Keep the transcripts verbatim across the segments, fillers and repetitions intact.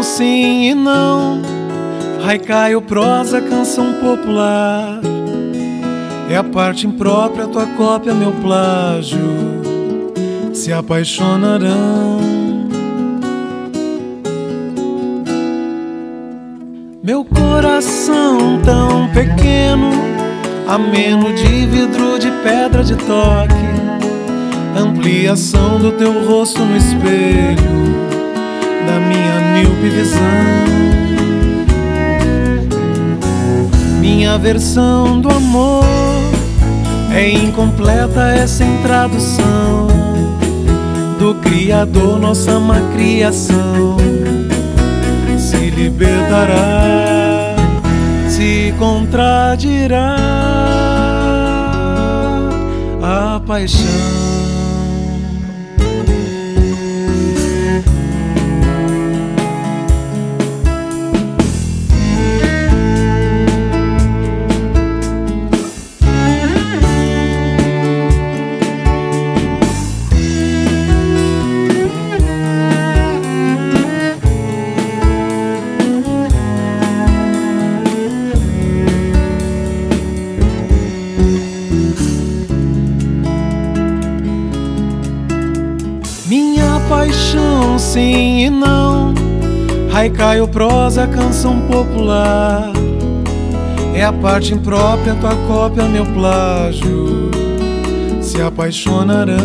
sim e não. Haikai, prosa, canção popular. É a parte imprópria, tua cópia, meu plágio. Se apaixonarão. Meu coração tão pequeno, ameno de vidro, de pedra, de toque. Ampliação do teu rosto no espelho da minha míope visão. Minha versão do amor é incompleta, é sem tradução do Criador, nossa má criação. Se libertará, se contradirá a paixão. Minha paixão, sim e não. Haikai, prosa, canção popular. É a parte imprópria, tua cópia, meu plágio. Se apaixonarão.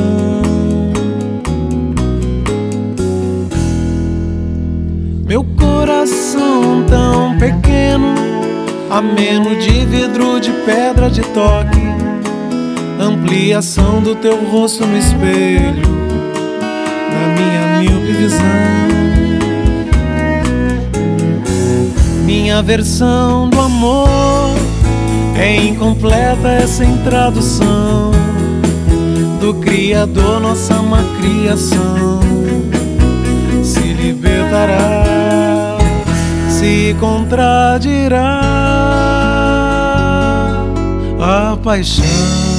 Meu coração tão pequeno, ameno de vidro, de pedra, de toque. Ampliação do teu rosto no espelho da minha míope visão. Minha versão do amor é incompleta, é sem tradução do Criador, nossa má criação. Se libertará, se contradirá a paixão.